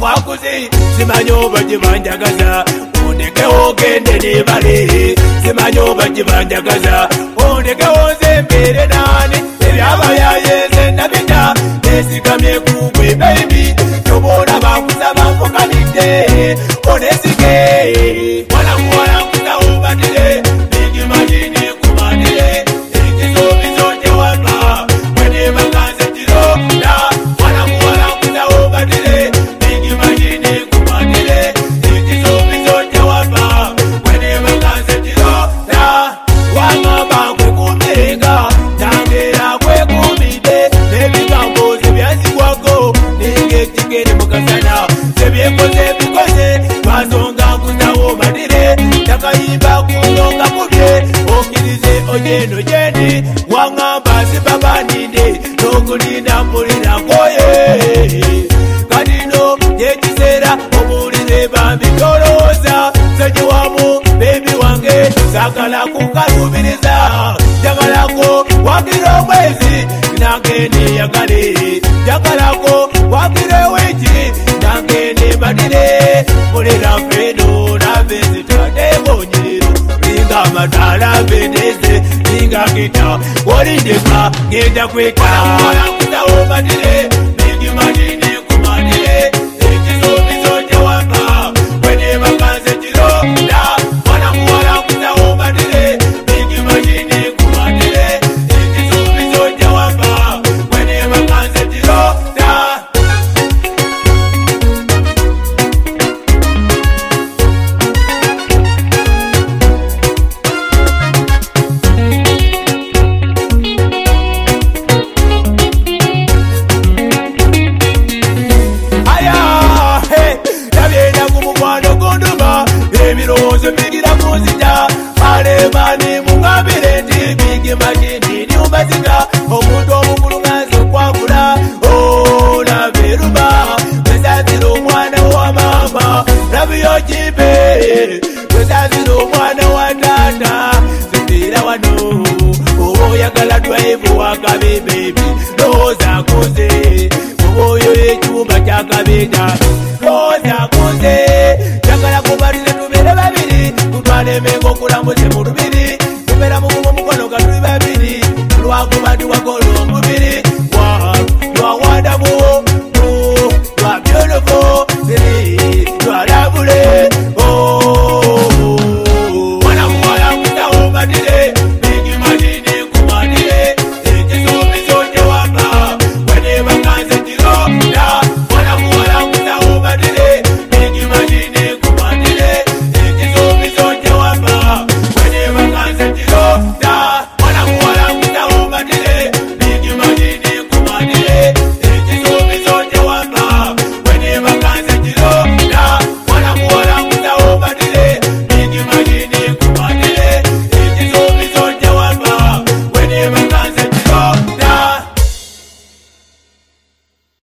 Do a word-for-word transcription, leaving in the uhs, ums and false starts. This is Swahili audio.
mwakuzi simanyo bajibanjagaza ondekewo gende nebale simanyo bajibanjagaza ondekewo zembere nani ebyabayayeze nabita nesigamye kugwe baby tobona bakusaba mfukanidde onesike wala kuwala kusawo batire bigimajini kumanire ekisobizo tewapa wene bakanze tiro da wala kuwala kusawo batire bigimajini kumanire ekisobizo tewapa wene bakanze tiro da wangamba kwekumirika tangera kwekumide nebigambo zebyazigwako ningetikere mukasana zebyekoze bikoze twasonga kusawo batire takayimba kulonga kubye okirize ojeno jeni wangamba sibabaninde nokulinda mpulira koye kadino yekisera obulire bambitoloza sejiwamu bebi wange sakala kukalubiriza jagalako wakire omwezi nange neyagale jagalako wakire wiki nange nebadire mulira fedo navezitadebonyero linga matala bedeze linga kita wolindeka genda kweka kutaobadire mingi majini kumanire ekisobizo tewaka wene bakaze tiro da wana kuwala kutaobadire mingi majini kumanire ekisobizo tewaka wene bakaze tiro da ebirozo bigira kuzita alebani mungabire ndi bigi majini niumbazika omuntu omukulu ngazi okwagula ola beruba wezazira omwana wa mama rabiyo jibe wezazira omwana wa tata zibira wano oboyagala drive wakabe baby loza koze oboyo ekyumba kyakabeta loza koze jagala kubalira tubere babiri tutwale mengo kulamuze mu lubiri tubera mu mukono ga tuli babiri lwakubadi wako